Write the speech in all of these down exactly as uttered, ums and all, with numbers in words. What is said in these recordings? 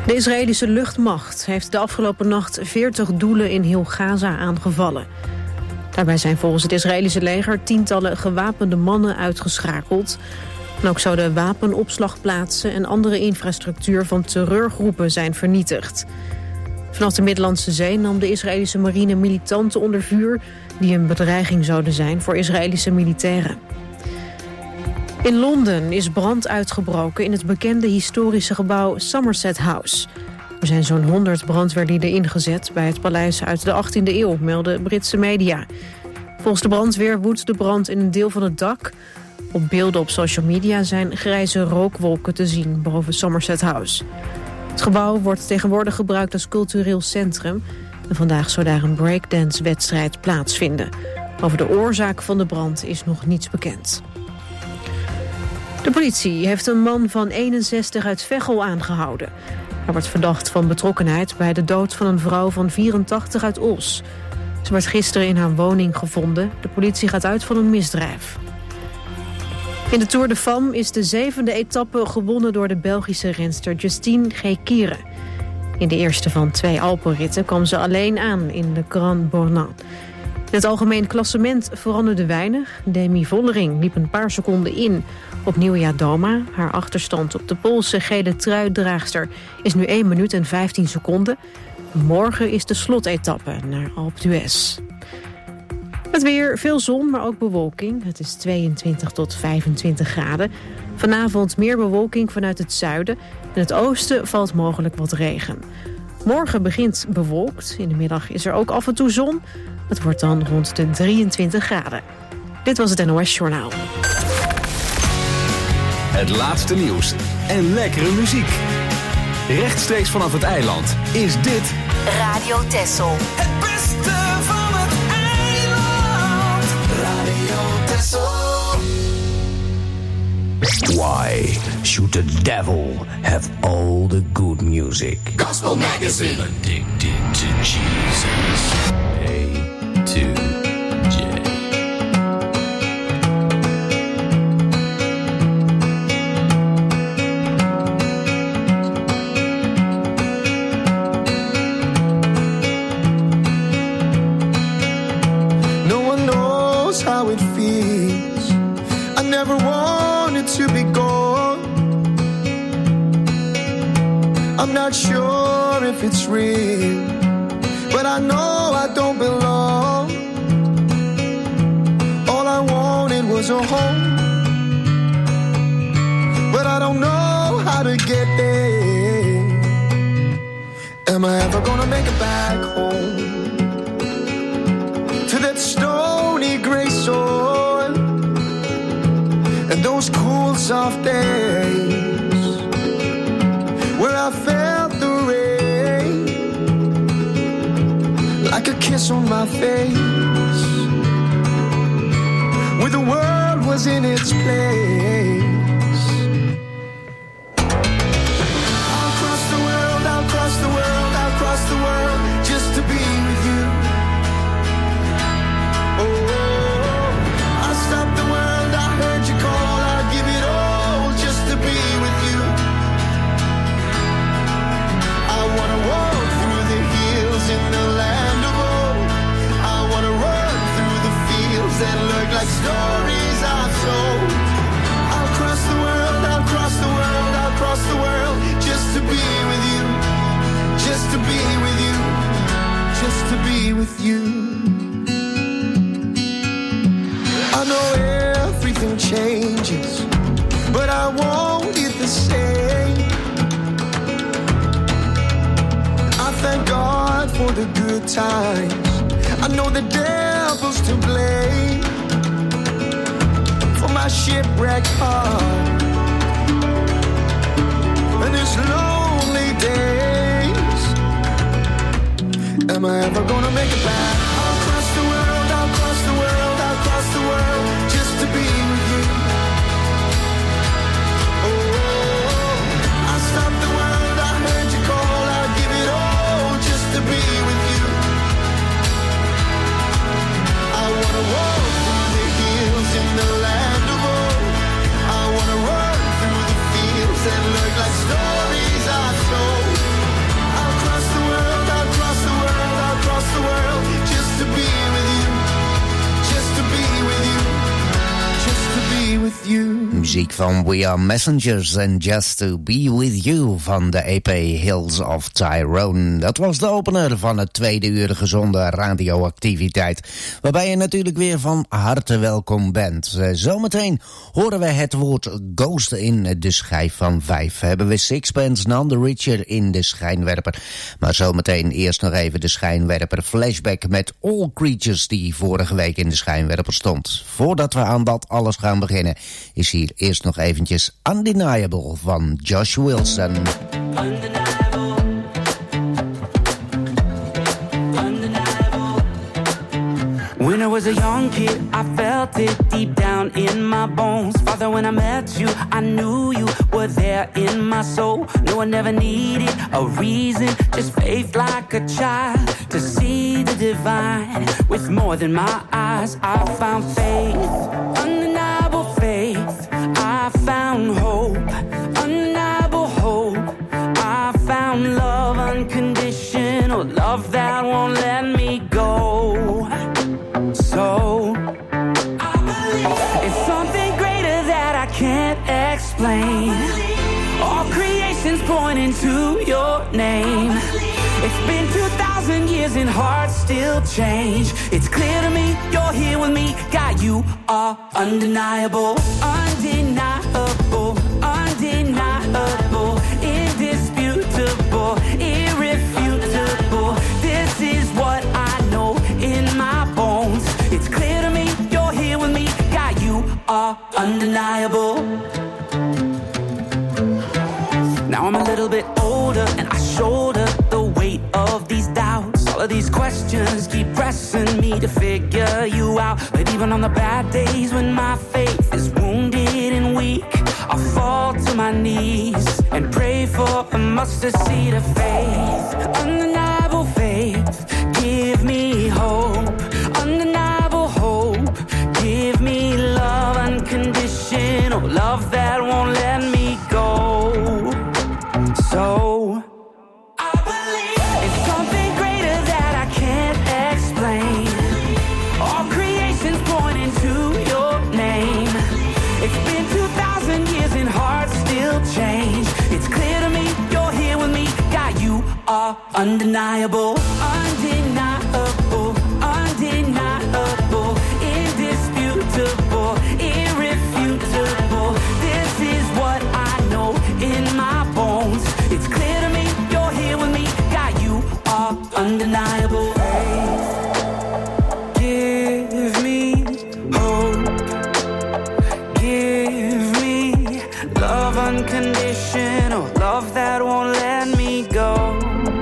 De Israëlische luchtmacht heeft de afgelopen nacht veertig doelen in heel Gaza aangevallen. Daarbij zijn volgens het Israëlische leger tientallen gewapende mannen uitgeschakeld. En ook zouden wapenopslagplaatsen en andere infrastructuur van terreurgroepen zijn vernietigd. Vanaf de Middellandse Zee nam de Israëlische marine militanten onder vuur die een bedreiging zouden zijn voor Israëlische militairen. In Londen is brand uitgebroken in het bekende historische gebouw Somerset House. Er zijn zo'n honderd brandweerlieden ingezet bij het paleis uit de achttiende eeuw, melden Britse media. Volgens de brandweer woedt de brand in een deel van het dak. Op beelden op social media zijn grijze rookwolken te zien boven Somerset House. Het gebouw wordt tegenwoordig gebruikt als cultureel centrum. En vandaag zou daar een breakdance-wedstrijd plaatsvinden. Over de oorzaak van de brand is nog niets bekend. De politie heeft een man van eenenzestig uit Veghel aangehouden. Hij wordt verdacht van betrokkenheid bij de dood van een vrouw van vierentachtig uit Os. Ze werd gisteren in haar woning gevonden. De politie gaat uit van een misdrijf. In de Tour de Femme is de zevende etappe gewonnen door de Belgische renster Justine Gekere. In de eerste van twee Alpenritten kwam ze alleen aan in de Grand Bornand. In het algemeen klassement veranderde weinig. Demi Vollering liep een paar seconden in op Nieuwia Doma. Haar achterstand op de Poolse gele truidraagster is nu één minuut en vijftien seconden. Morgen is de slotetappe naar Alpe d'Huez. Het weer, veel zon, maar ook bewolking. Het is tweeëntwintig tot vijfentwintig graden. Vanavond meer bewolking vanuit het zuiden. In het oosten valt mogelijk wat regen. Morgen begint bewolkt. In de middag is er ook af en toe zon. Het wordt dan rond de drieëntwintig graden. Dit was het N O S Journaal. Het laatste nieuws en lekkere muziek. Rechtstreeks vanaf het eiland is dit Radio Texel. Het beste van het eiland. Radio Texel. Why should the devil have all the good music? Gospel Magazine. Addicted to Jesus. A to J. No one knows how it feels. I never wanted to be gone. I'm not sure if it's real, but I know I don't belong. All I wanted was a home, but I don't know how to get there. Am I ever gonna make it back home to that stony gray soil and those cool soft days where I felt the rain like a kiss on my face, where the world was in its place. I'll cross the world, I'll cross the world, I'll cross the world just to be with you. Oh, I'll stop the world, I heard you call, I'll give it all just to be with you. I wanna walk through the hills in the land of old. I wanna run through the fields that look like stories I've told. I'll cross the world, I'll cross the world, I'll cross the world just to be with you, just to be with you, just to be with you. I know everything changes, but I want it the same. I thank God for the good times. I know the devil's to blame for my shipwrecked heart and these lonely days. Am I ever gonna make it back? I'll cross the world, I'll cross the world, I'll cross the world just to be with you. Oh, I'll stop the world, I heard you call, I'll give it all just to be with you. I wanna walk through the hills in the land of old. I wanna run through the fields that look like stories I told. muziek van We Are Messengers and Just To Be With You van de E P Hills of Tyrone. Dat was de opener van het tweede uur gezonde radioactiviteit, waarbij je natuurlijk weer van harte welkom bent. Zometeen horen we het woord ghost in de schijf van vijf. Hebben we Sixpence None the Richer in de schijnwerper. Maar zometeen eerst nog even de schijnwerper flashback met All Creatures die vorige week in de schijnwerper stond. Voordat we aan dat alles gaan beginnen, is hier eerst nog eventjes Undeniable van Josh Wilson. Undeniable. Undeniable. When I was a young kid, I felt it deep down in my bones. Father, when I met you, I knew you were there in my soul. No, I never needed a reason, just faith like a child to see the divine. With more than my eyes, I found faith, undeniable faith. I found hope, undeniable hope. I found love, unconditional love that won't let me go. So I believe it's something greater that I can't explain. All creation's pointing to your name. It's been two thousand years and hearts still change. It's clear to me, you're here with me. God, you are undeniable, undeniable, undeniable, indisputable, irrefutable. This is what I know in my bones. It's clear to me, you're here with me. God, you are undeniable. Now I'm a little bit older and I shoulder the weight of these doubts. All of these questions keep pressing me to figure you out. But even on the bad days when my faith is wounded and weak, I fall to my knees and pray for a mustard seed of faith. Undeniable faith, give me hope. Undeniable hope, give me love, unconditional love that won't let me go. So I believe it's something greater that I can't explain. All creation's pointing to your name. It's been two thousand years and hearts still change. It's clear to me, you're here with me. God, you are undeniable, undeniable, undeniable, indisputable, irrefutable. This is what I know in my bones. It's clear to me, you're here with me. God, you are undeniable. Give me hope. Give me love, unconditional love that won't let me go.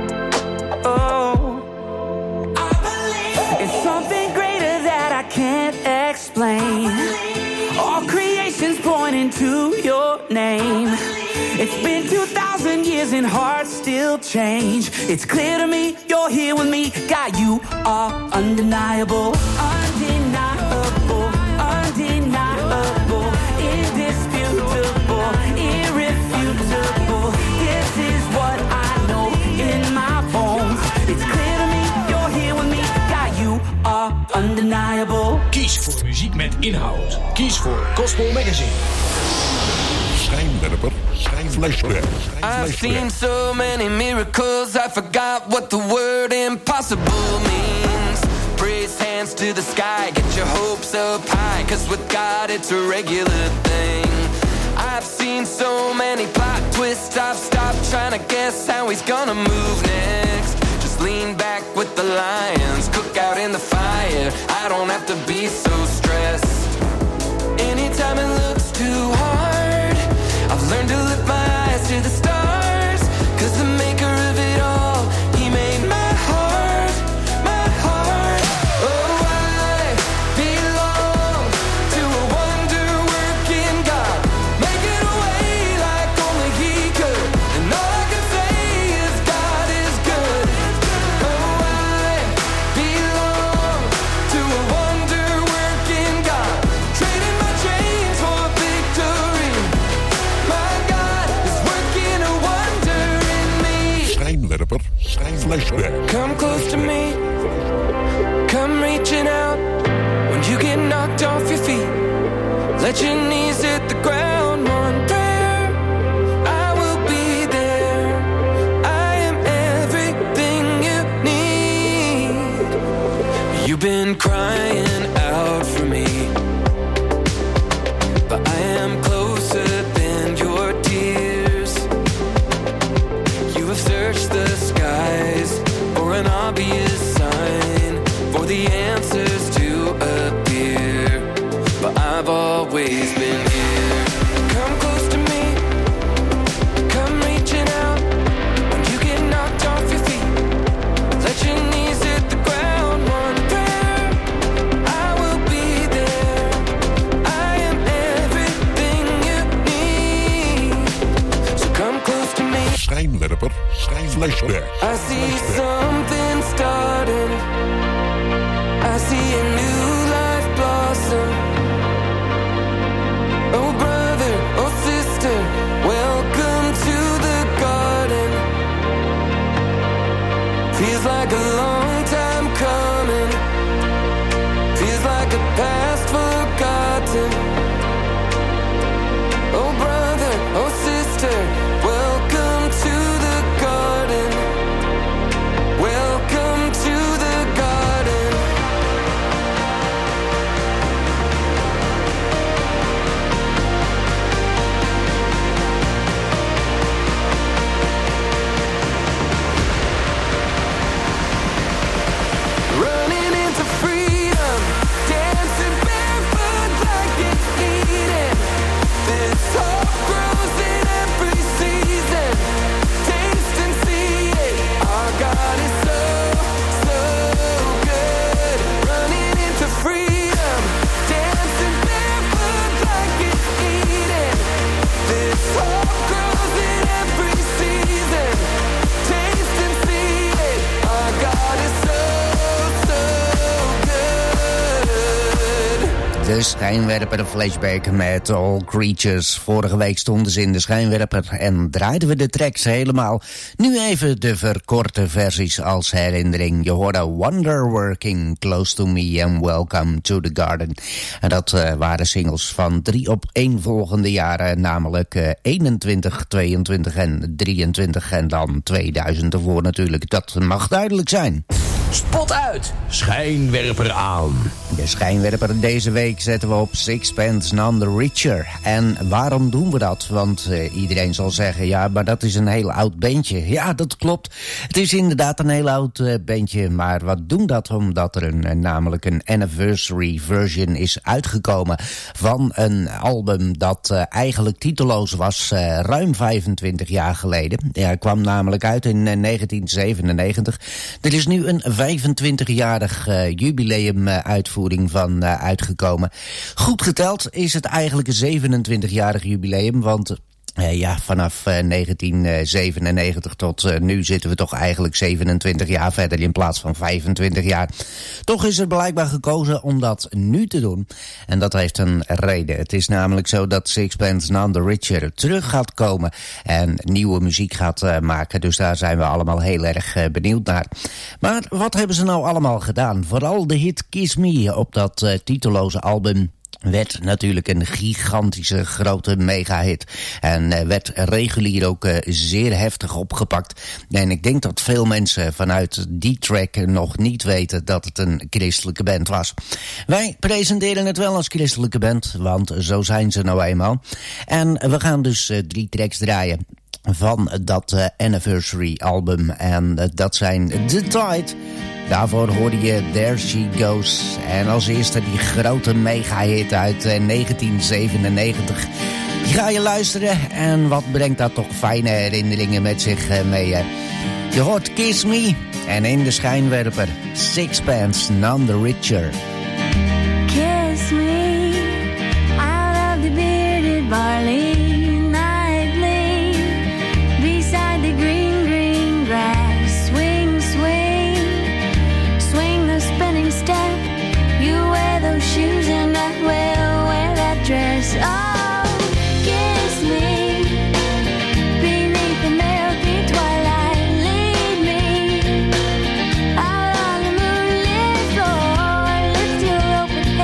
Oh, I believe it's something greater that I can't explain. All creation's pointing to your name. It's been two thousand years and hearts still change. It's clear to me, you're here with me. God, you are undeniable, undeniable, undeniable, indisputable, irrefutable. This is what I know in my bones. It's clear to me, you're here with me. God, you are undeniable. Kies voor muziek met inhoud. Kies voor Gospel Magazine. Schijnwerper, schijnflashback. I've seen so many miracles, I forgot what the word impossible means. Raise hands to the sky, get your hopes up high, cause with God it's a regular thing. I've seen so many plot twists, I've stopped trying to guess how he's gonna move next. Just lean back with the lions, cook out in the fire, I don't have to be so stressed. Anytime it looks too hard, I've learned to lift my eyes to the stars, cause the maker of it all, he made my heart, my heart. Oh, I belong to a wonder-working God, making a way like only he could, and all I can say is God is good. Oh, I belong to a wonder-working God, trading my chains for victory. My God is working a wonder in me. Schijnwerper, schijnflashback. Come close to me, come reaching out when you get knocked off your feet. Let your knees hit the ground have searched the skies for an obvious sign, for the answers to appear, but I've always been here. Come close to me, come reaching out. When you get knocked off your feet, let your knees hit the ground. One prayer, I will be there. I am everything you need. So come close to me. Schijnwerper, schijnflashback. I see something starting. I see a new life blossom. Oh brother, oh sister, welcome to the garden. Feels like a long time coming. Feels like a past forgotten. Oh brother, oh sister, welcome to the garden. Welcome to the garden. Running into freedom, dancing barefoot like it's Eden. This hope grows in every season. Taste and see it. Our God is so, so good. Running into freedom, dancing barefoot like it's Eden. This hope grows in every season. Taste and see it. Our God is so, so good. De schijnwerper flashback met All Creatures. Vorige week stonden ze in de schijnwerper en draaiden we de tracks helemaal. Nu even de verkorte versies als herinnering. Je hoorde Wonder Working, Close to Me en Welcome to the Garden. En dat uh, waren singles van drie opeenvolgende jaren, namelijk uh, eenentwintig, tweeëntwintig en drieëntwintig en dan tweeduizend ervoor natuurlijk. Dat mag duidelijk zijn. Spot uit, schijnwerper aan. De schijnwerper deze week zetten we op Sixpence None the Richer. En waarom doen we dat? Want uh, iedereen zal zeggen, ja, maar dat is een heel oud bandje. Ja, dat klopt. Het is inderdaad een heel oud uh, bandje. Maar wat doen dat? Omdat er een, uh, namelijk een anniversary version is uitgekomen van een album dat uh, eigenlijk titeloos was uh, ruim vijfentwintig jaar geleden. Ja, het kwam namelijk uit in uh, negentien zevenennegentig. Er is nu een vijfentwintigjarig uh, jubileum uh, uitvoering van uh, uitgekomen. Goed geteld is het eigenlijk een zevenentwintigjarig jubileum, want Uh, ja, vanaf uh, negentien zevenennegentig tot uh, nu zitten we toch eigenlijk zevenentwintig jaar verder in plaats van vijfentwintig jaar. Toch is er blijkbaar gekozen om dat nu te doen. En dat heeft een reden. Het is namelijk zo dat Sixpence None the Richer terug gaat komen en nieuwe muziek gaat uh, maken. Dus daar zijn we allemaal heel erg uh, benieuwd naar. Maar wat hebben ze nou allemaal gedaan? Vooral de hit Kiss Me op dat uh, titeloze album werd natuurlijk een gigantische grote mega-hit. En uh, werd regulier ook uh, zeer heftig opgepakt. En ik denk dat veel mensen vanuit die track nog niet weten dat het een christelijke band was. Wij presenteren het wel als christelijke band, want zo zijn ze nou eenmaal. En we gaan dus uh, drie tracks draaien van dat uh, anniversary album. En uh, dat zijn The Tide. Daarvoor hoorde je There She Goes. En als eerste die grote mega-hit uit uh, negentien zevenennegentig. Die ga je luisteren en wat brengt dat toch fijne herinneringen met zich uh, mee. Uh. Je hoort Kiss Me en in de schijnwerper Sixpence None the Richer. Kiss me out of the bearded barley. Shoes and I will wear that dress. Oh, kiss me beneath the milky twilight. Lead me out on the moonlit floor. Lift your open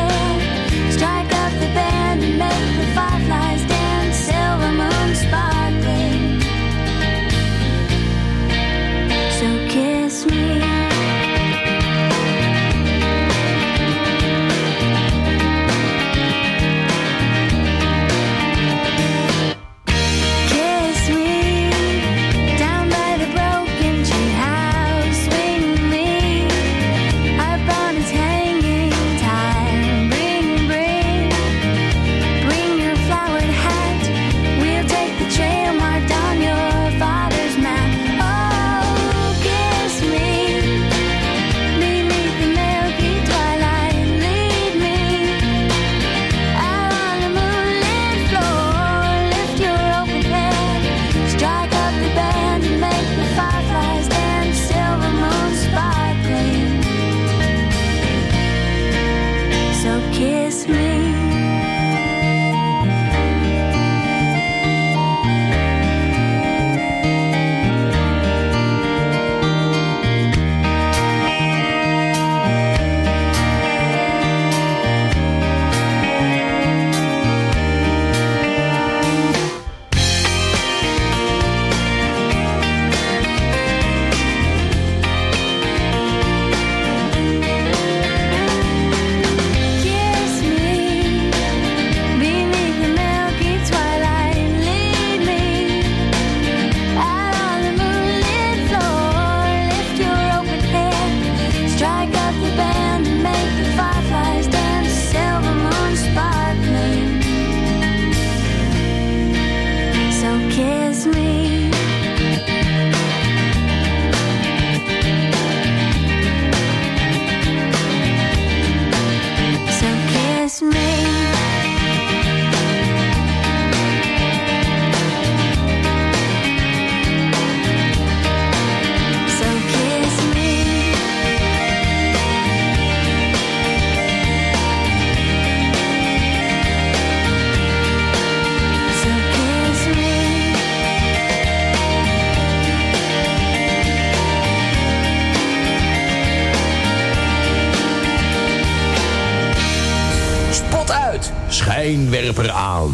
schijnwerper aan.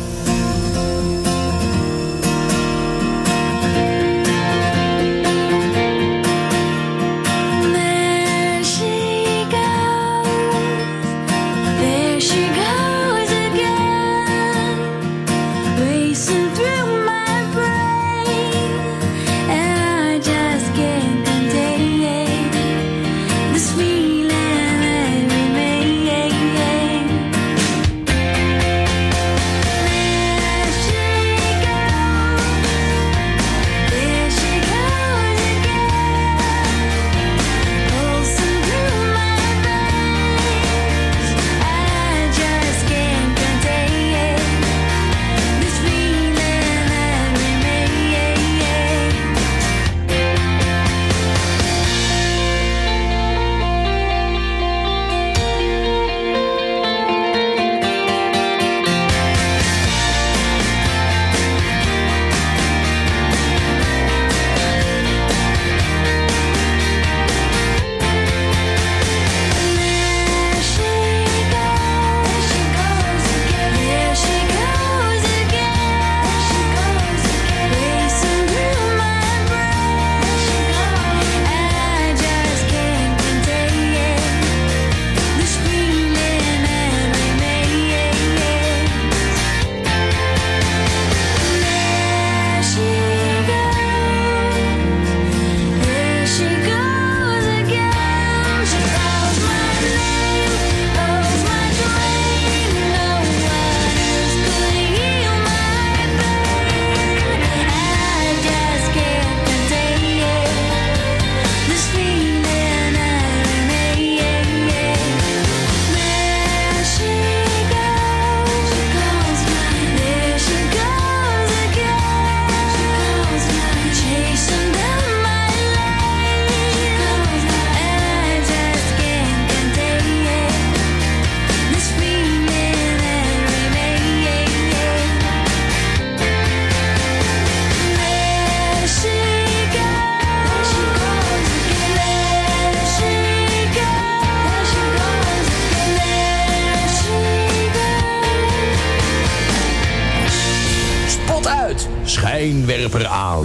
Schijnwerper aan.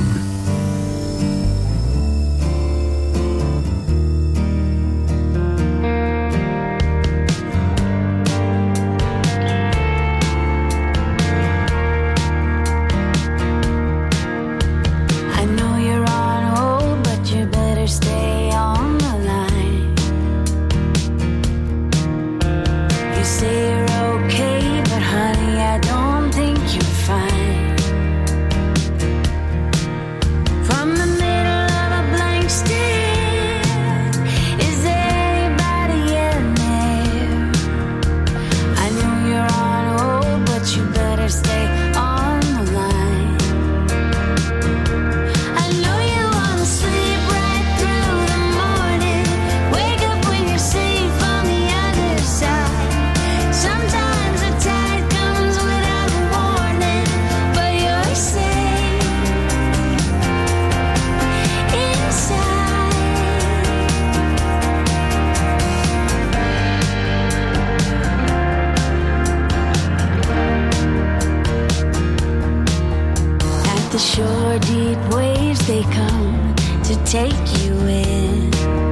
the shore, deep waves, they come to take you in.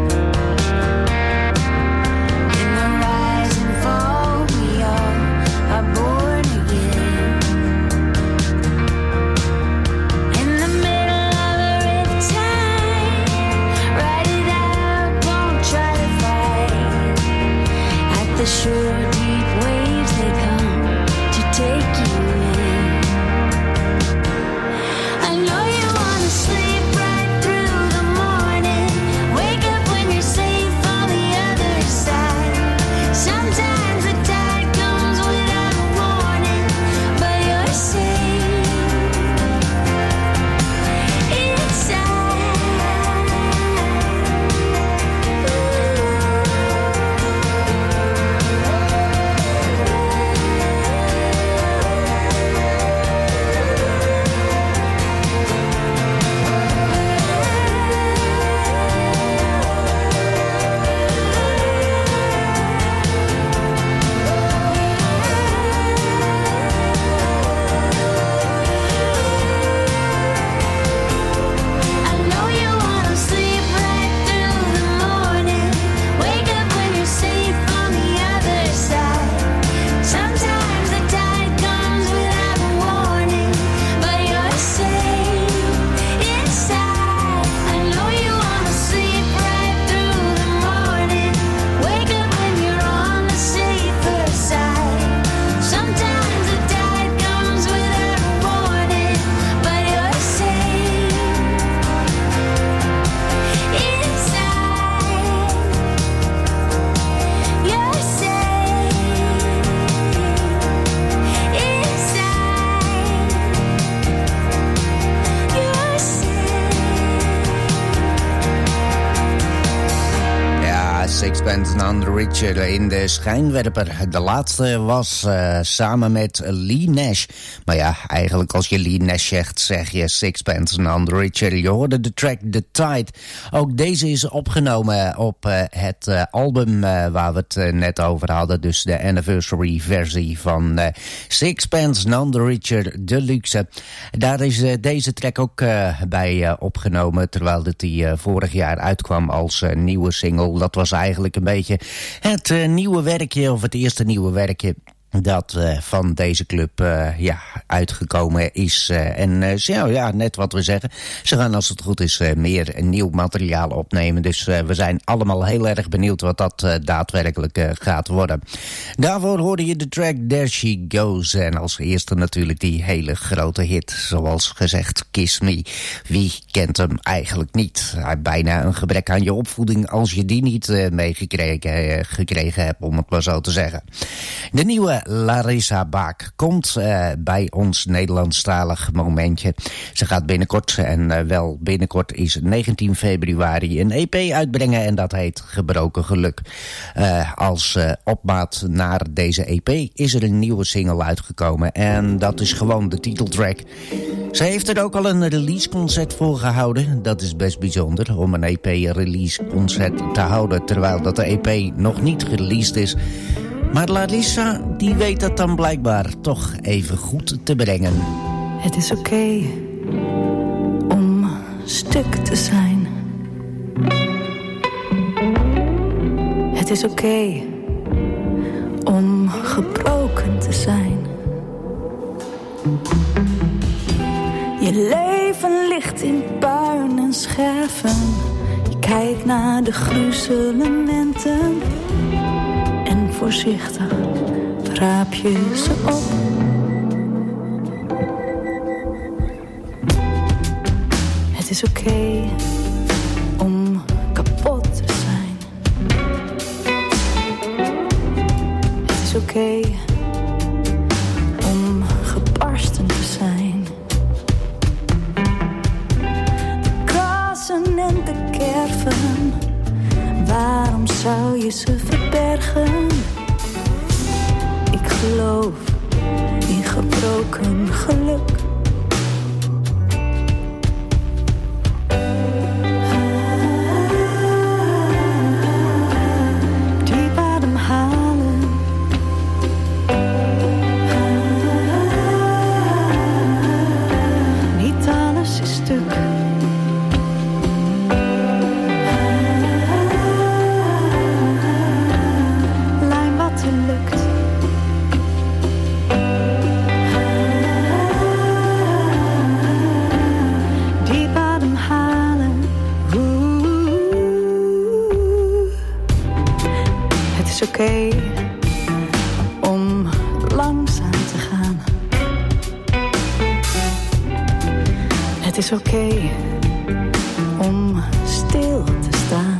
In the rise and fall, we all are born again. In the middle of a riptide, ride it out, don't try to fight. At the shore, deep waves, they come to take you in. I know you wanna sleep right through the morning. Sixpence None the Richer in de schijnwerper. De laatste was uh, samen met Lee Nash. Maar ja, eigenlijk als je Lee Nash zegt, zeg je Sixpence None the Richer. Je hoorde de track The Tide. Ook deze is opgenomen op uh, het uh, album uh, waar we het uh, net over hadden. Dus de anniversary versie van uh, Sixpence None the Richer Deluxe. Daar is uh, deze track ook uh, bij uh, opgenomen, terwijl dit die uh, vorig jaar uitkwam als uh, nieuwe single. Dat was eigenlijk een beetje het uh, nieuwe werkje, of het eerste nieuwe werkje dat uh, van deze club uh, ja, uitgekomen is. Uh, en uh, zo, ja, net wat we zeggen. Ze gaan als het goed is uh, meer nieuw materiaal opnemen. Dus uh, we zijn allemaal heel erg benieuwd wat dat uh, daadwerkelijk uh, gaat worden. Daarvoor hoorde je de track There She Goes. En als eerste natuurlijk die hele grote hit. Zoals gezegd, Kiss Me. Wie kent hem eigenlijk niet? Hij heeft bijna een gebrek aan je opvoeding als je die niet uh, meegekregen uh, gekregen hebt, om het maar zo te zeggen. De nieuwe Larissa Baak komt uh, bij ons Nederlandstalig momentje. Ze gaat binnenkort, en uh, wel binnenkort is negentien februari, een E P uitbrengen en dat heet Gebroken Geluk. Uh, als uh, opmaat naar deze E P is er een nieuwe single uitgekomen en dat is gewoon de titeltrack. Ze heeft er ook al een releaseconcert voor gehouden. Dat is best bijzonder om een E P releaseconcert te houden terwijl dat de E P nog niet gereleased is. Maar Larissa, die weet dat dan blijkbaar toch even goed te brengen. Het is oké okay om stuk te zijn. Het is oké okay om gebroken te zijn. Je leven ligt in puin en scherven. Je kijkt naar de gruzelementen. En voorzichtig raap je ze op. Het is oké okay om kapot te zijn. Het is oké okay om gebarsten te zijn. De krassen en de kerven, waarom zou je ze verbergen? Ik geloof in gebroken geluk. Diep ademhalen. Niet alles is stuk. Oké okay om langzaam te gaan. Het is oké okay om stil te staan.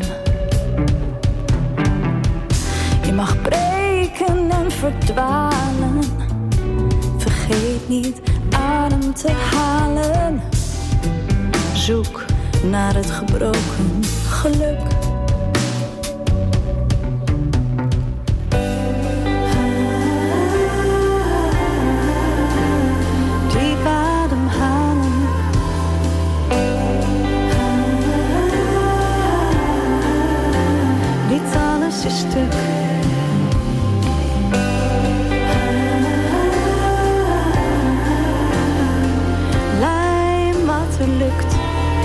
Je mag breken en verdwalen. Vergeet niet adem te halen. Zoek naar het gebroken geluk. Stuk. Lijm wat er lukt.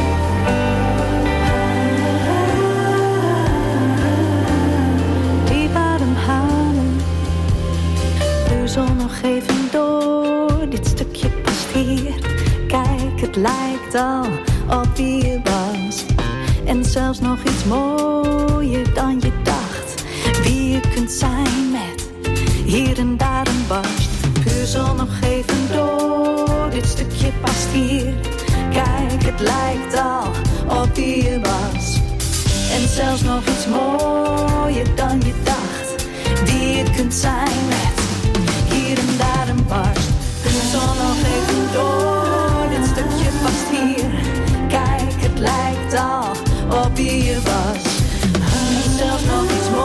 Diep ademhalen. Puzzel nog even door. Dit stukje past hier. Kijk, het lijkt al op wie je was. En zelfs nog iets mooier dan je dacht. Wie je kunt zijn met hier en daar een barst. Puzzel nog even door, dit stukje past hier. Kijk, het lijkt al op wie je was. En zelfs nog iets mooier dan je dacht. Wie je kunt zijn met hier en daar een barst. Puzzel nog even door, dit stukje past hier. Kijk, het lijkt al op wie je was. En zelfs nog iets mooier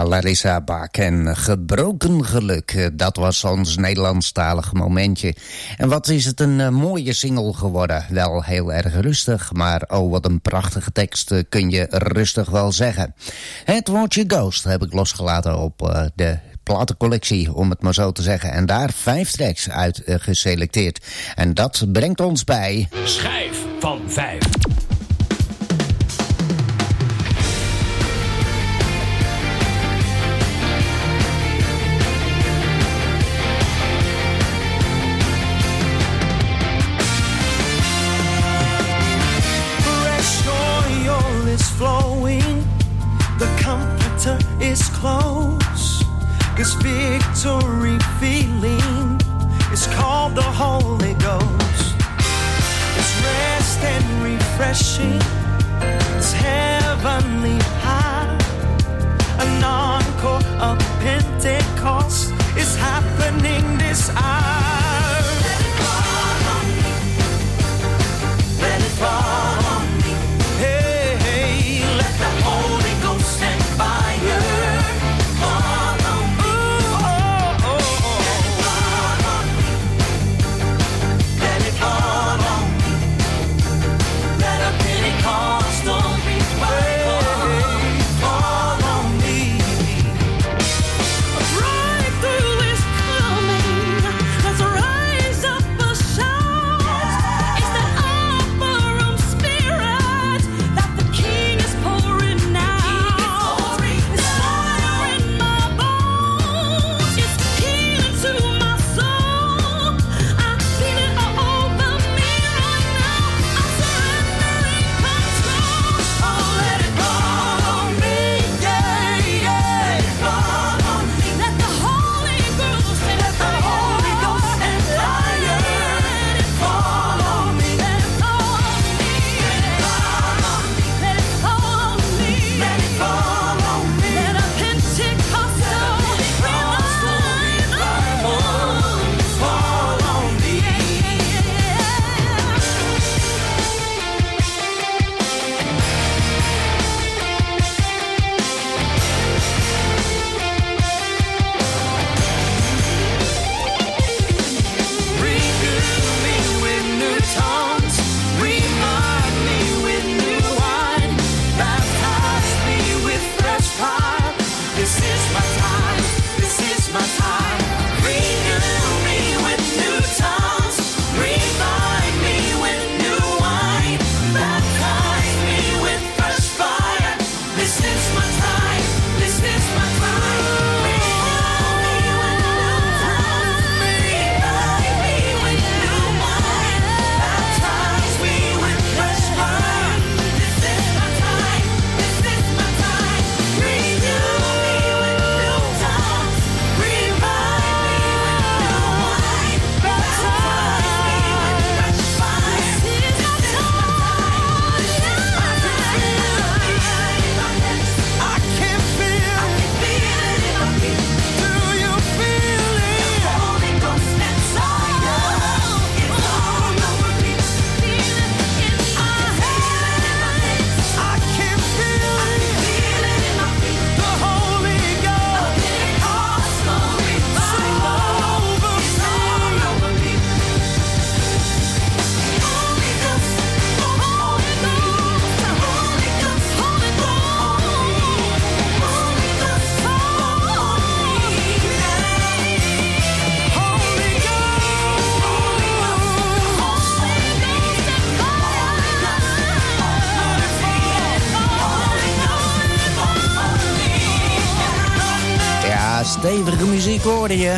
Ja, Larissa Bak en Gebroken Geluk. Dat was ons Nederlandstalig momentje. En wat is het een uh, mooie single geworden. Wel heel erg rustig, maar oh wat een prachtige tekst uh, kun je rustig wel zeggen. Het woordje Ghost heb ik losgelaten op uh, de platencollectie, om het maar zo te zeggen. En daar vijf tracks uit uh, geselecteerd. En dat brengt ons bij... Schijf van vijf. Flowing, the comforter is close. This victory feeling is called the Holy Ghost. It's rest and refreshing. It's heavenly high. An encore of Pentecost is happening this hour. Let it fall on me. Let it fall on me. Stevige muziek hoorde je.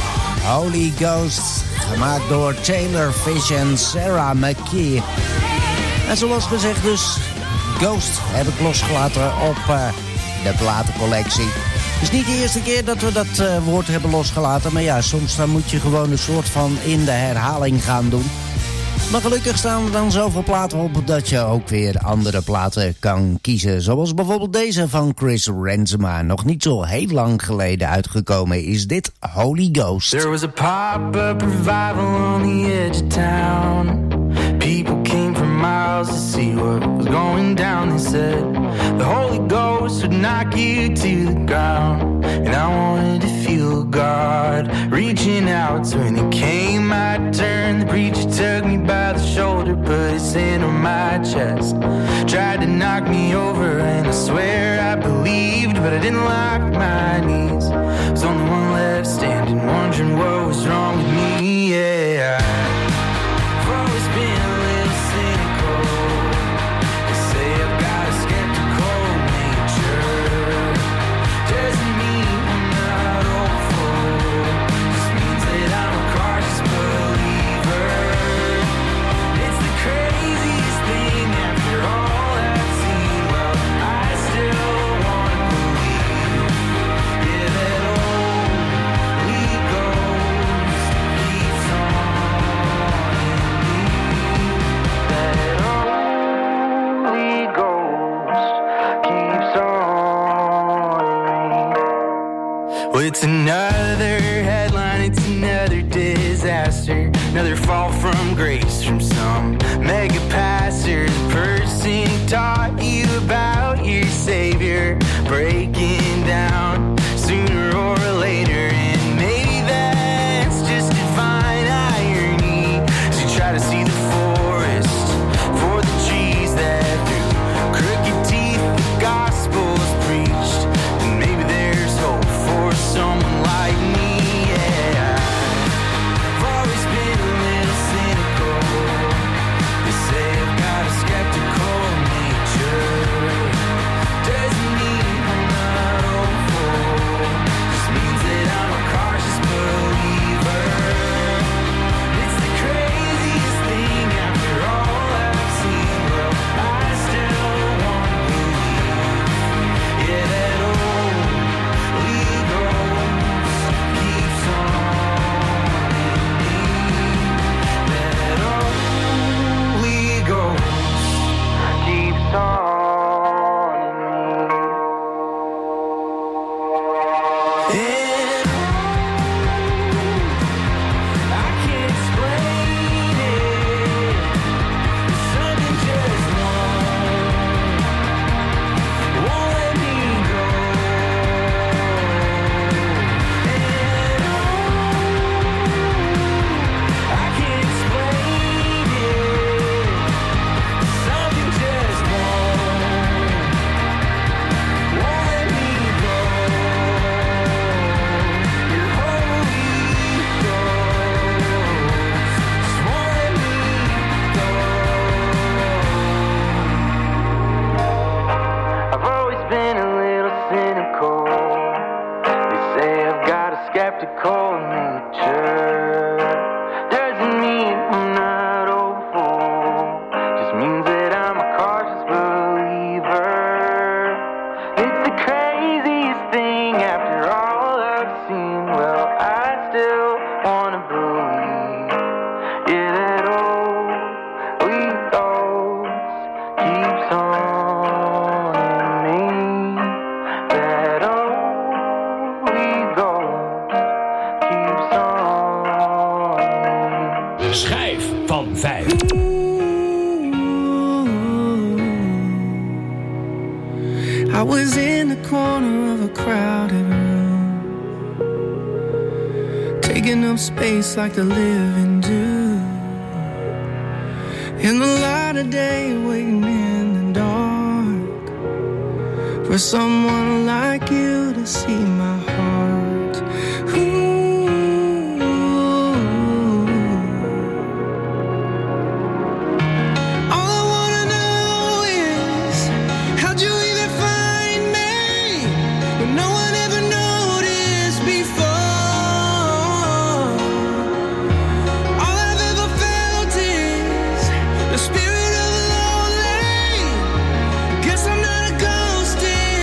Holy Ghost, gemaakt door Taylor Fish en Sarah McKee. En zoals gezegd dus, Ghost heb ik losgelaten op uh, de platencollectie. Het is niet de eerste keer dat we dat uh, woord hebben losgelaten. Maar ja, soms dan moet je gewoon een soort van in de herhaling gaan doen. Maar gelukkig staan er dan zoveel platen op dat je ook weer andere platen kan kiezen. Zoals bijvoorbeeld deze van Chris Renzema. Nog niet zo heel lang geleden uitgekomen is dit Holy Ghost. There was a pop-up revival on the edge of town. People came from miles to see what was going down. They said the Holy Ghost would knock you to the ground. And I wanted to feel God reaching out. So when it came my turn, the preacher took me by the shoulder, put his hand on my chest, tried to knock me over, and I swear I believed, but I didn't lock my knees. I was the only one left standing, wondering what was wrong with me, yeah. I've always been a little cynical. They say I've got a skeptical nature. Doesn't mean I'm not hopeful, just means that I'm a cautious believer. It's the craziest thing after all I've seen. Well, I still want to believe, yeah, that Holy Ghost keeps on in me. That Holy Ghost keeps on in me. Well, it's another headline, it's another disaster, another fall from grace from some mega pastor. The person who taught you about your Savior breaking down sooner or later, and maybe that's just divine irony. As you try to see the forest for the trees, that through crooked teeth the gospel's preached, and maybe there's hope for someone like me, yeah. I've always been a little cynical. They say I've got a skeptical nature. Doesn't mean I'm not hopeful, just means that I'm a cautious believer. It's the craziest thing after all I've seen. Well, I still want to believe, yeah, that Holy Ghost keeps on in me. That Holy Ghost keeps on in me. And I can't explain it. Something just won't, won't let me go. And I can't explain it. Something just won't, won't let me go. Your Holy Ghost just won't let me go. I've always been a little cynical. They say I've got a skeptical nature. Doesn't mean I'm not hopeful, just means that I'm a cautious believer. It's the craziest thing after all I've seen. Well, I still want to believe, yeah, that Holy Ghost keeps on in me. That Holy Ghost keeps on in me. Schijf van vijf. I was in the corner of a crowded room, taking up space like the living do. In the light of day, waiting in the dark for someone like you to see my heart. Ooh. All I wanna know is, how'd you even find me when no one ever noticed before? All I've ever felt is the spirit of the lonely. Guess I'm not a ghost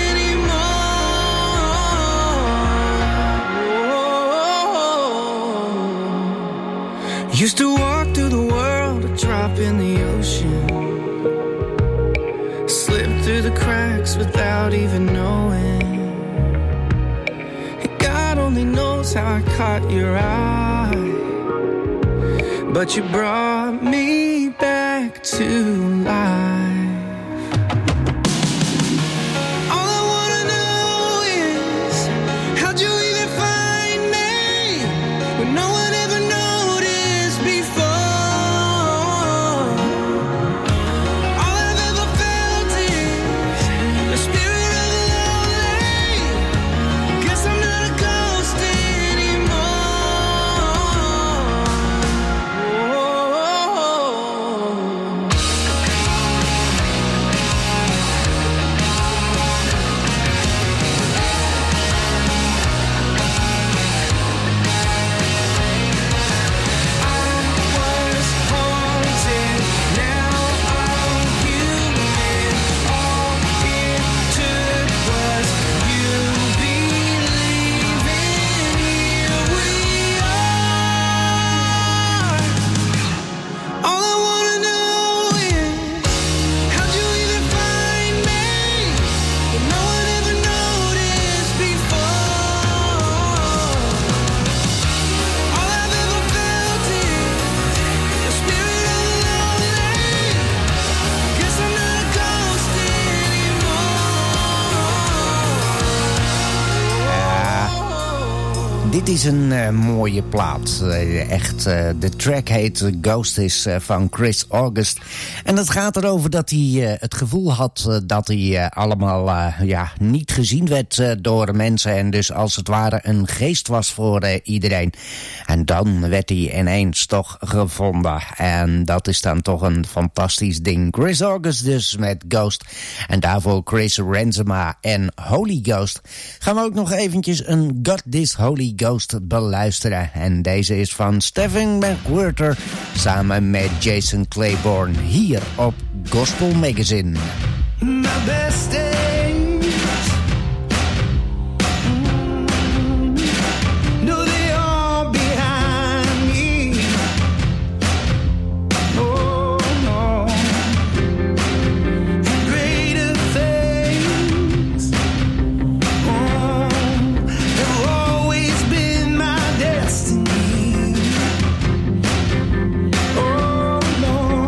anymore. Used to walk through the world, a drop in the ocean, slip through the cracks without even knowing. And God only knows how I caught your eye, but you brought me back to life. All I wanna know Dit is een uh, mooie plaat. Uh, echt, uh, de track heet Ghost is uh, van Chris August. En het gaat erover dat hij uh, het gevoel had uh, dat hij uh, allemaal uh, ja, niet gezien werd uh, door mensen. En dus als het ware een geest was voor uh, iedereen. En dan werd hij ineens toch gevonden. En dat is dan toch een fantastisch ding. Chris August dus met Ghost. En daarvoor Chris Renzema en Holy Ghost. Gaan we ook nog eventjes een God This Holy Ghost beluisteren. En deze is van Stephen McWhirter samen met Jason Claiborne hier op Gospel Magazine. My best days, mm, no, they are behind me. Oh no, greater things oh, have always been my destiny. Oh no,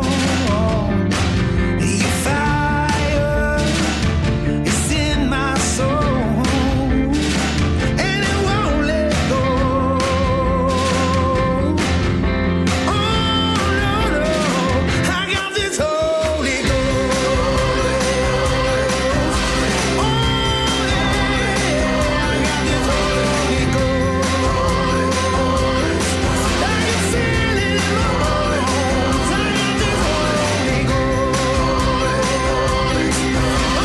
your fire is in my soul, and it won't let go. Oh no, no, I got this Holy Ghost. Oh yeah, I got this Holy Ghost. I can feel it in my bones. I got this Holy Ghost. Oh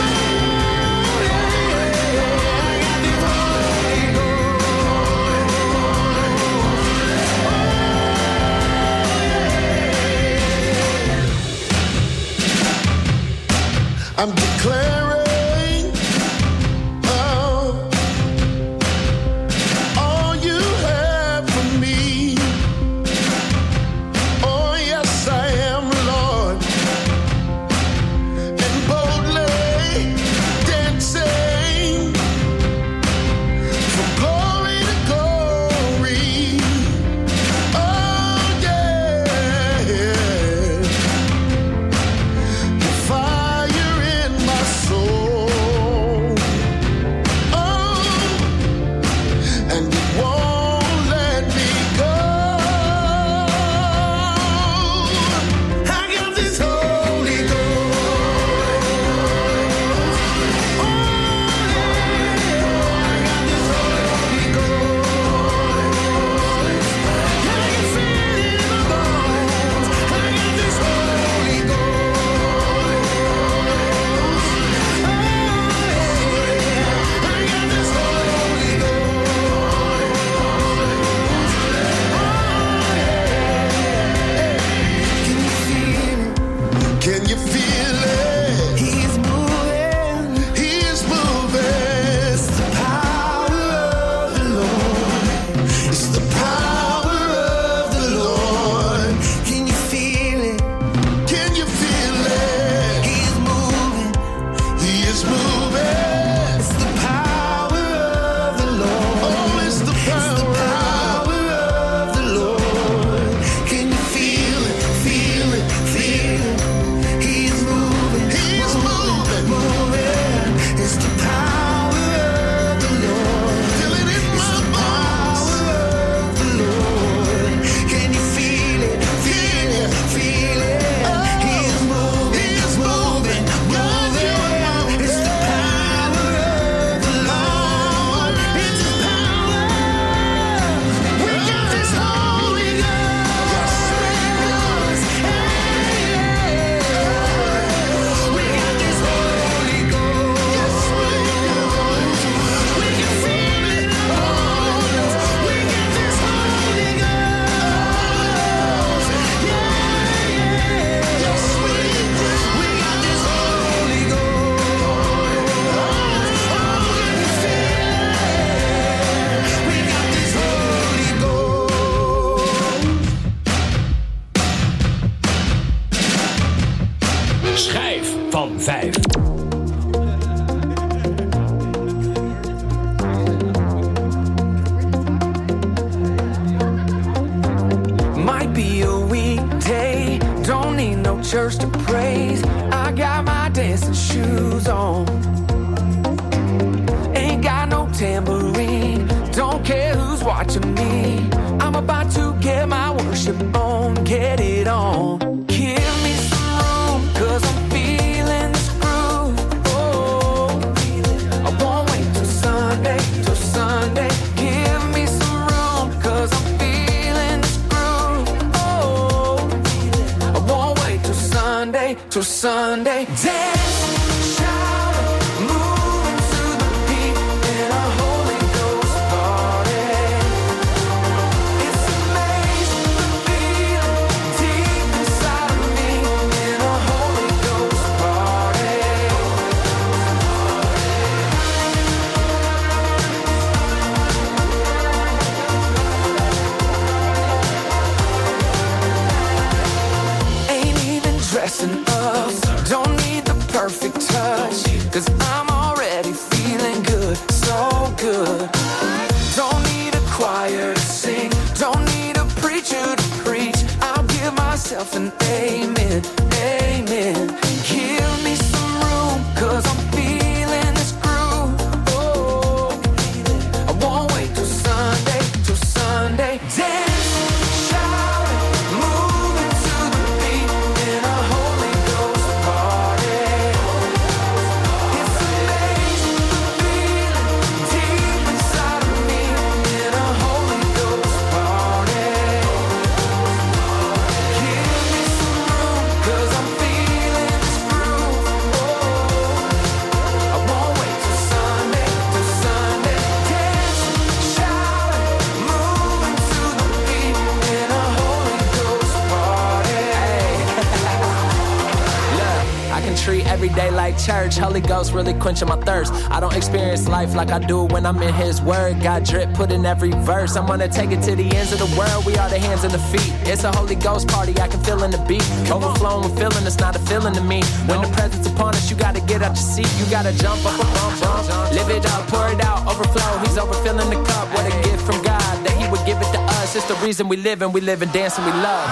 yeah, I got this Holy Ghost. I'm declaring oh, all you have for me. Oh, yes, I am, Lord. And boldly dancing from glory to glory. Oh, yeah. The fire in my soul. Oh, and it won't let me go. I got this Holy Ghost. Oh, yeah, I got this Holy Ghost. I can feel it in my bones. I got this Holy Ghost. Oh, yeah, I got this Holy Ghost. Can you feel it? Can you feel it? He's moving. He's moving. It's the power of the Lord. It's the power of the Lord. Can you feel it? Can you feel it? He's moving. He is moving. It's the power of the Lord. Oh, it's the power of the Lord. Can you feel it? Feel it? Feel it? He's moving. He's moving. Moving. It's the power of the Lord. Feel it in my bones. Power of the Lord. Can you feel it? Feel it? Feel it? He's moving. He's moving. Moving. It's the power of the Lord. It's His power. We got this Holy Ghost. Hey, we got this Holy Ghost. Yes, we do. We can feel it in our bones. We got this Holy Ghost. Yeah, yeah. Yes, we do. We got this Holy Ghost. Oh, can you feel it? We got this Holy Ghost. Schijf van vijf. Might be a weekday, don't need no church to praise. I got my dancing shoes on. Ain't got no tambourine, don't care who's watching. watching me. I'm about to get my worship on, get it on. Give me some room, cause I'm feeling this groove. Oh, I won't wait till Sunday, till Sunday. Give me some room, cause I'm feeling this groove. Oh, I won't wait till Sunday, till Sunday. Dance, shout, moving to the beat in a Holy Ghost party. It's amazing the feeling deep inside of me in a Holy Ghost party. Ain't even dressing up, don't need the perfect touch, cause I'm already feeling good, so good. Don't need a choir to sing, don't need a preacher to preach. I'll give myself an amen, amen. Give me some room, cause I'm feeling this groove. Oh, I won't wait till Sunday, till Sunday. Dance, shout, moving to the beat in a Holy Ghost party. It's amazing the feeling deep inside of me in a Holy Ghost party. Give me some room, cause I'm feeling this groove. Oh, I won't wait till Sunday, till Sunday. Dance, shout, moving to the beat in a Holy Ghost party. Look, I can treat every day like church. Holy Ghost really quenching my thirst. I don't experience life like I do when I'm in His Word. Got drip put in every verse. I'm gonna take it to the ends of the world. We are the hands and the feet. It's a Holy Ghost party. I can feel in the beat. Overflowing with feeling. It's not a feeling to me. When the presence upon us, you gotta get out your seat. You gotta jump up a bump, bump. Live it up, pour it out, overflow. He's overfilling the cup. What a gift from God that He would give it to us. It's the reason we live and we live and dance and we love.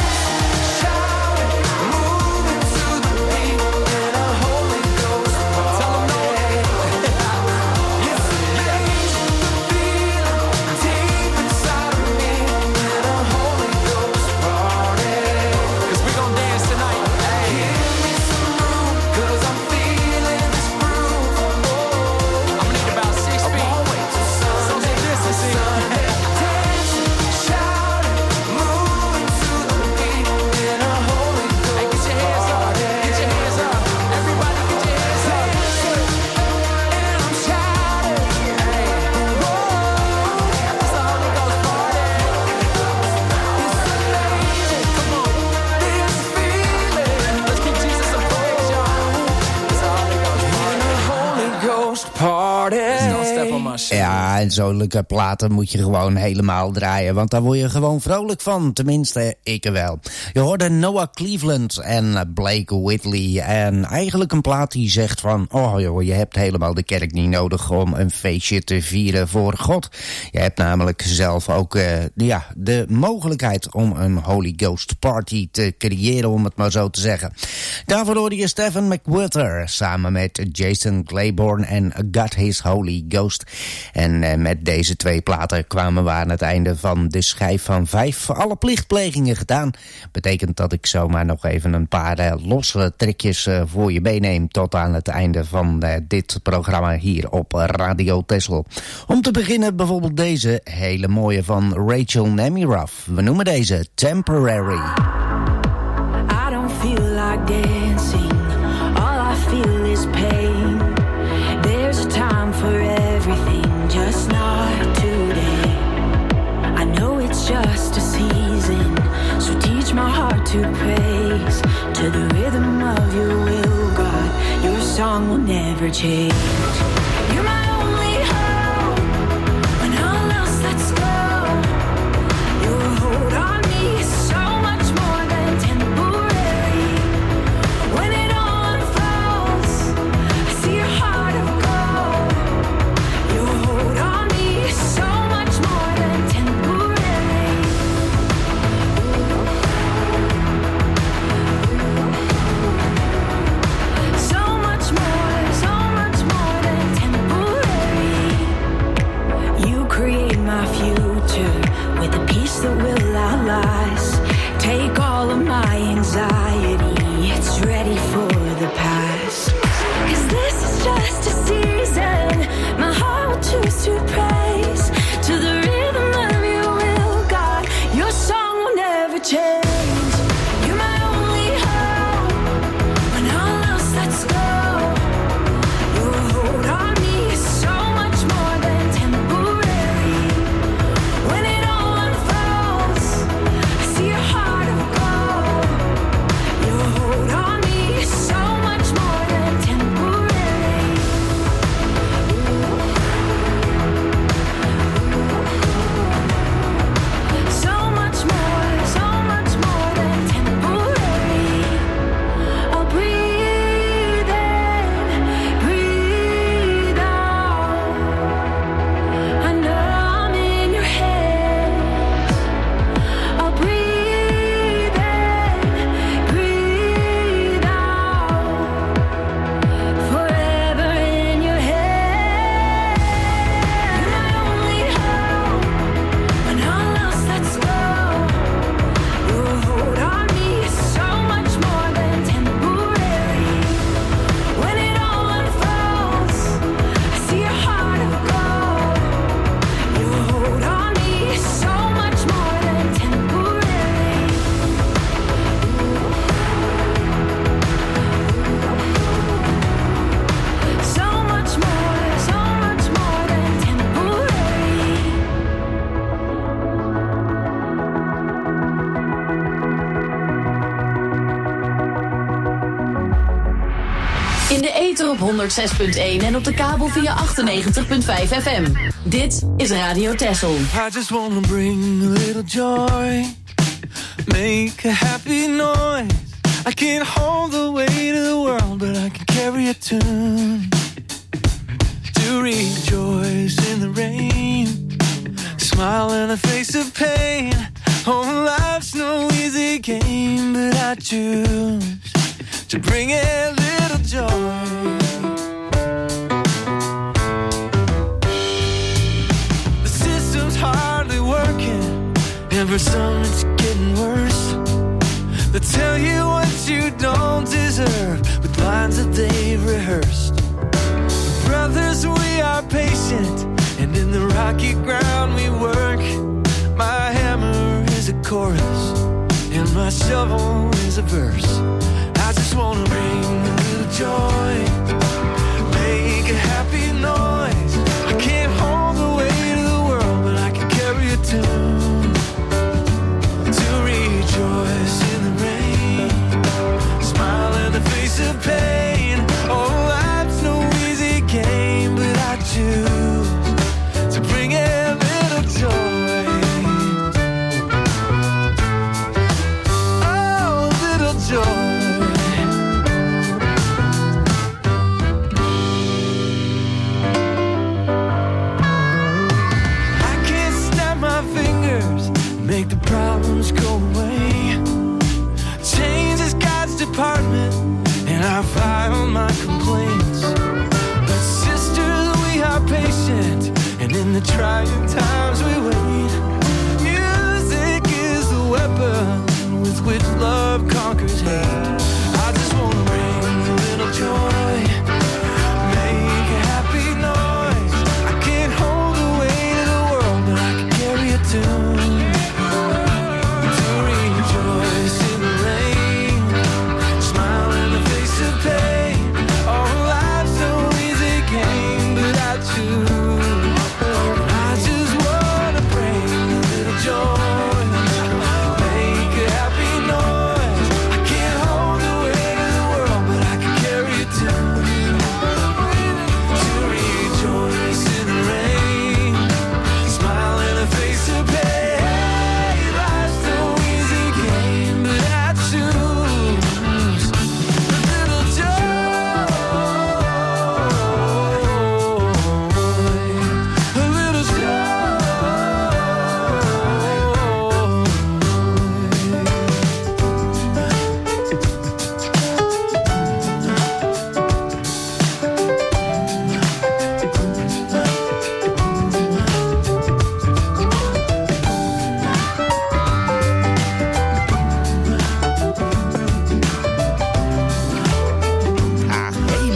Ja, en zulke platen moet je gewoon helemaal draaien, want daar word je gewoon vrolijk van. Tenminste, ik wel. Je hoorde Noah Cleveland en Blake Whitley. En eigenlijk een plaat die zegt van, oh joh, je hebt helemaal de kerk niet nodig om een feestje te vieren voor God. Je hebt namelijk zelf ook uh, ja, de mogelijkheid om een Holy Ghost party te creëren, om het maar zo te zeggen. Daarvoor hoorde je Stephen McWhirter samen met Jason Claiborne en God His Holy Ghost. En uh, met deze twee platen kwamen we aan het einde van de schijf van vijf. Alle plichtplegingen gedaan. Betekent dat ik zomaar nog even een paar uh, losse trekjes uh, voor je meeneem tot aan het einde van uh, dit programma hier op Radio Texel. Om te beginnen bijvoorbeeld deze hele mooie van Rachel Nemiroff. We noemen deze Temporary. I don't feel like dancing. All I feel is pain. There's a time for everything, just not today. I know it's just a season, so teach my heart to praise. To the rhythm of your will, God, your song will never change. You're my only hope when all else lets go. Your hold on me is so much more than temporary. When it all unfolds, I see your heart of gold. Your hold on me is so much more than temporary. So much more, so much more than temporary. my anxiety, it's ready for the past. 'Cause this is just a season my heart will choose to praise. To the rhythm of your will, God, your song will never change. You're my only hope when all else lets go. Your hold on me is so much more than temporary. When it all unfolds, I see your heart of gold. Your hold on me is so much more than temporary. So much more, so much more than temporary. I'll breathe in, breathe out. I know I'm in your head. I'll breathe in, breathe out. Forever in your head. You're my only hope when all else lets go. Your hold on me is so much more than temporary. When it all unfolds, I see your heart of gold. Your hold on me is so much more than temporary. So much more, so much more than temporary. In de ether op honderdzes punt één en op de kabel via achtennegentig komma vijf F M. Dit is Radio Texel. I just wanna bring a little joy, make a happy noise. I can't hold the weight of the world, but I can carry a tune. To rejoice in the rain, smile in the face of pain. Oh, life's no easy game, but I choose to bring a little joy. The system's hardly working, and for some it's getting worse. They tell you what you don't deserve with lines that they've rehearsed. Brothers, we are patient, and in the rocky ground we work. My hammer is a chorus, and my shovel is a verse. I just wanna bring a little joy, make a happy noise. I can't hold the weight of the world, but I can carry a tune. To rejoice in the rain, smile in the face of pain. Oh, life's no easy game, but I choose to bring a little joy. Oh, little joy. Make the problems go away. Change is God's department, and I file my complaints. But sisters, we are patient, and in the trying times we wait. Music is the weapon with which love conquers hate. I just wanna bring a little joy, make a happy noise. I can't hold the weight of the world, but I can carry a tune. I just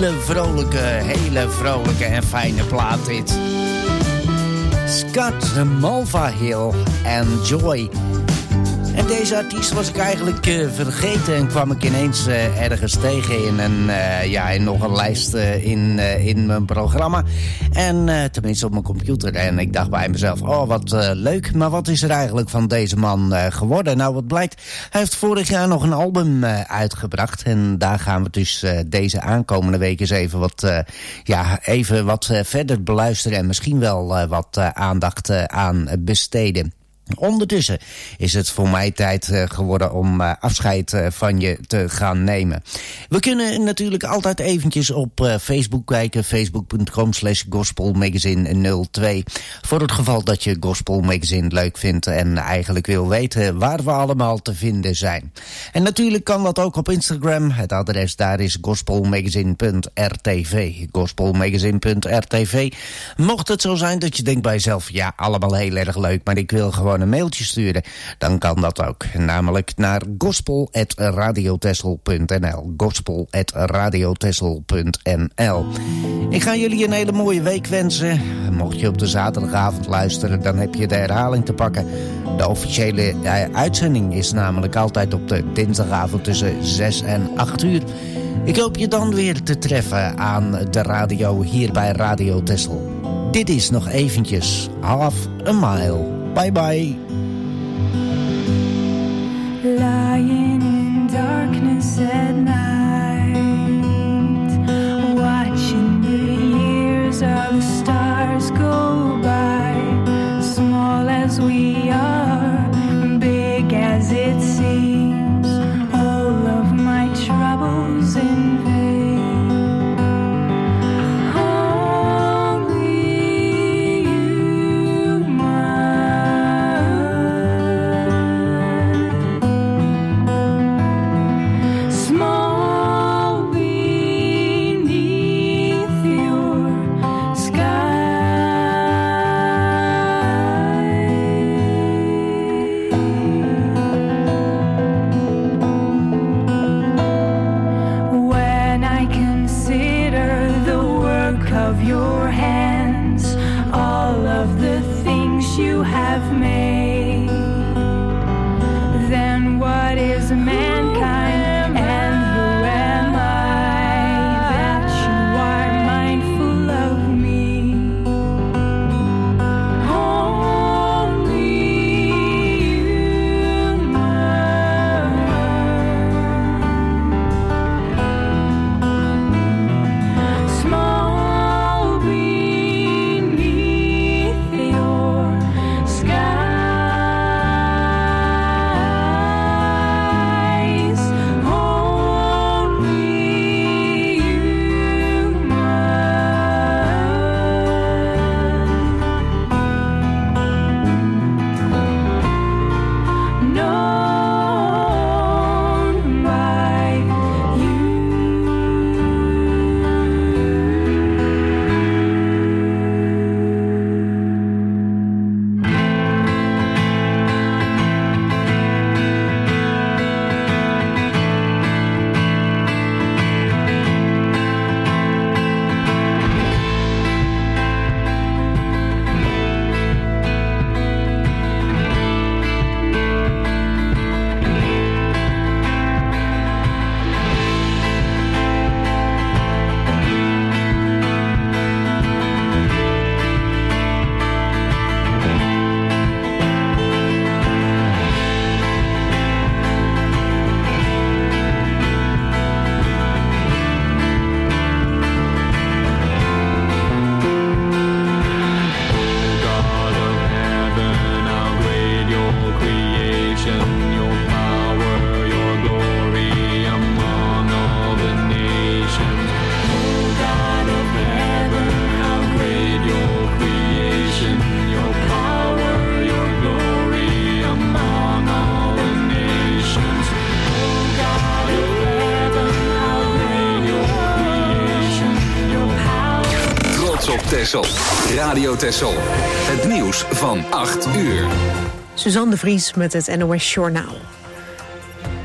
hele vrolijke, hele vrolijke en fijne plaat dit. Scott Mulvahill en Joy. En deze artiest was ik eigenlijk uh, vergeten en kwam ik ineens uh, ergens tegen in, een, uh, ja, in nog een lijst uh, in, uh, in mijn programma. En uh, tenminste op mijn computer. En ik dacht bij mezelf, oh wat uh, leuk, maar wat is er eigenlijk van deze man uh, geworden? Nou, wat blijkt, hij heeft vorig jaar nog een album uh, uitgebracht. En daar gaan we dus uh, deze aankomende week eens even wat, uh, ja, even wat uh, verder beluisteren. En misschien wel uh, wat uh, aandacht uh, aan besteden. Ondertussen is het voor mij tijd uh, geworden om uh, afscheid uh, van je te gaan nemen. We kunnen natuurlijk altijd eventjes op uh, Facebook kijken. Facebook.com slash gospelmagazine nul twee. Voor het geval dat je Gospel Magazine leuk vindt en eigenlijk wil weten waar we allemaal te vinden zijn. En natuurlijk kan dat ook op Instagram. Het adres daar is gospelmagazine punt r t v. gospelmagazine punt r t v. Mocht het zo zijn dat je denkt bij jezelf, ja, allemaal heel erg leuk, maar ik wil gewoon een mailtje sturen, dan kan dat ook. Namelijk naar gospel at radiotessel punt n l. gospel at radiotessel punt n l. Ik ga jullie een hele mooie week wensen. Mocht je op de zaterdagavond luisteren, dan heb je de herhaling te pakken. De officiële uh, uitzending is namelijk altijd op de dinsdagavond tussen zes en acht uur. Ik hoop je dan weer te treffen aan de radio hier bij Radio Tessel. Dit is nog eventjes Half a Mile. Bye bye. Lying in darkness at night, watching the years of the stars go by. Small as we are, big as it seems, all of my troubles in vain. Tessel. Radio Tessel. Het nieuws van acht uur. Suzanne de Vries met het N O S Journaal.